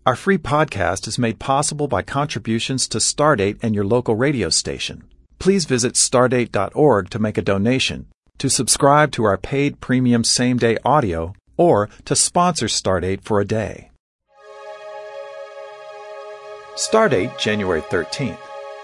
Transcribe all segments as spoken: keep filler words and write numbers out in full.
Our free podcast is made possible by contributions to Stardate and your local radio station. Please visit stardate dot org to make a donation, to subscribe to our paid premium same-day audio, or to sponsor Stardate for a day. Stardate, January thirteenth.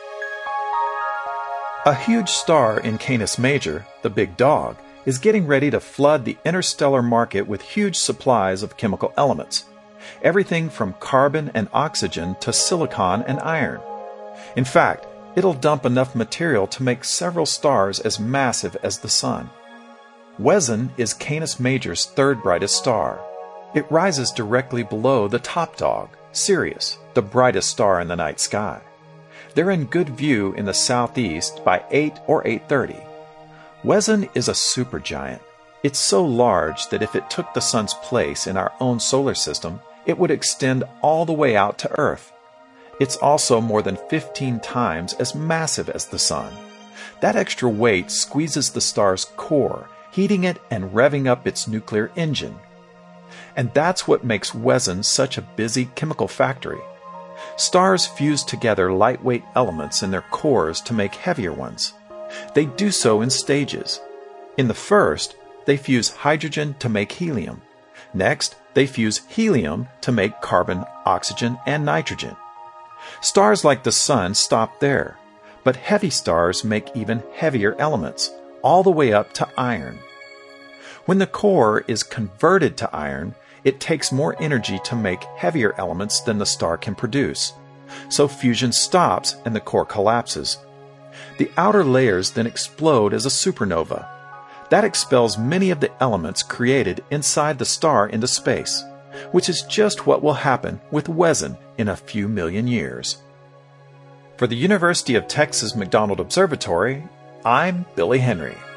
A huge star in Canis Major, the Big Dog, is getting ready to flood the interstellar market with huge supplies of chemical elements. Everything from carbon and oxygen to silicon and iron. In fact, it'll dump enough material to make several stars as massive as the Sun. Wezn is Canis Major's third brightest star. It rises directly below the top dog, Sirius, the brightest star in the night sky. They're in good view in the southeast by eight or eight thirty. Wezn is a supergiant. It's so large that if it took the Sun's place in our own solar system, it would extend all the way out to Earth. It's also more than fifteen times as massive as the Sun. That extra weight squeezes the star's core, heating it and revving up its nuclear engine. And that's what makes Wezn such a busy chemical factory. Stars fuse together lightweight elements in their cores to make heavier ones. They do so in stages. In the first, they fuse hydrogen to make helium. Next, they fuse helium to make carbon, oxygen, and nitrogen. Stars like the Sun stop there, but heavy stars make even heavier elements, all the way up to iron. When the core is converted to iron, it takes more energy to make heavier elements than the star can produce. So fusion stops and the core collapses. The outer layers then explode as a supernova. That expels many of the elements created inside the star into space, which is just what will happen with Wezn in a few million years. For the University of Texas McDonald Observatory, I'm Billy Henry.